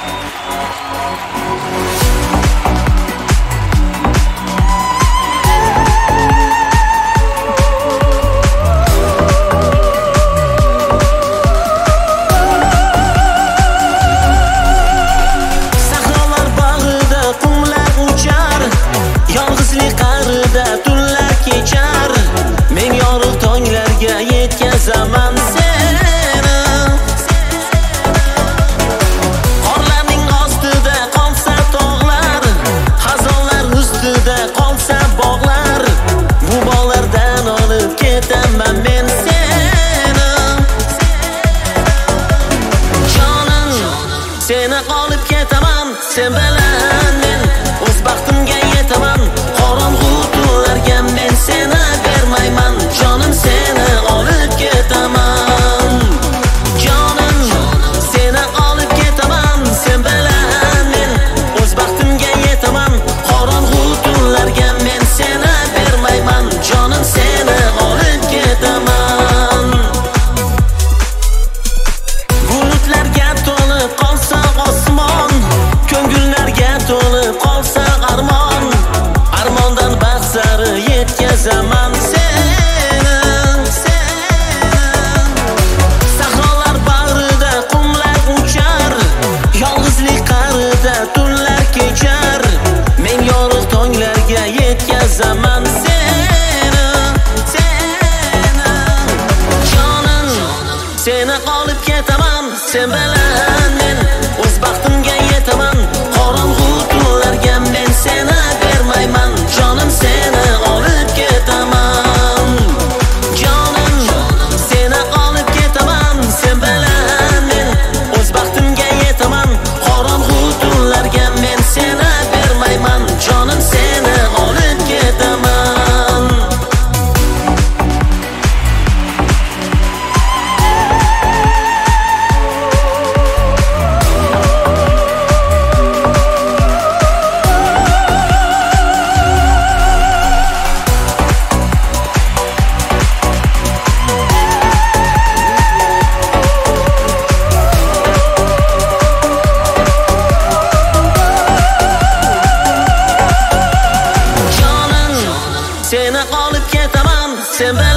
Zaman seni qorlarning ostida qolsa tog'lar, xazonlar ustida qolsa bog'lar, bu bog'lardan olib ketaman men seni. Jonim, seni olib ketaman, sen bilan men o'z baxtimga yetaman. Qorong'u tunlarga men seni bermayman, jonim seni olib ketaman. Jonim, seni olib ketaman, sen bilan men o'z baxtimga yetaman. Qorong'u tunlarga men seni bermayman, jonim seni olib ketaman. Bulutlarga to'lib qolsa osmon, ko'ngillarga to'lib qolsa armon, armondan baxt sari yetkazaman seni. Sahrolar bag'rida qumlar uchar, yolg'izlik qarida tunlar kechar, men yorug' tonglarga yetkazaman seni. Jonim, seni olib ketaman, sen bilan men o'z baxtimga yetaman. Qorong'u tunlarga men seni bermayman, jonim seni olib ketaman. Jonim, seni olib ketaman, sen bilan men o'z baxtimga yetaman. Qorong'u tunlarga men seni bermayman, jonim seni olib ketaman. Jonim, seni olib ketaman, sen